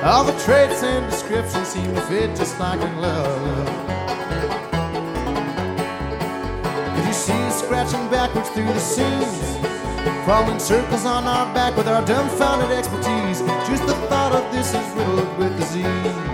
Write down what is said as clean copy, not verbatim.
All the traits and descriptions seem to fit just like in love. Did you see us scratching backwards through the seams, crawling circles on our back with our dumbfounded expertise? Just the thought of this is riddled with disease.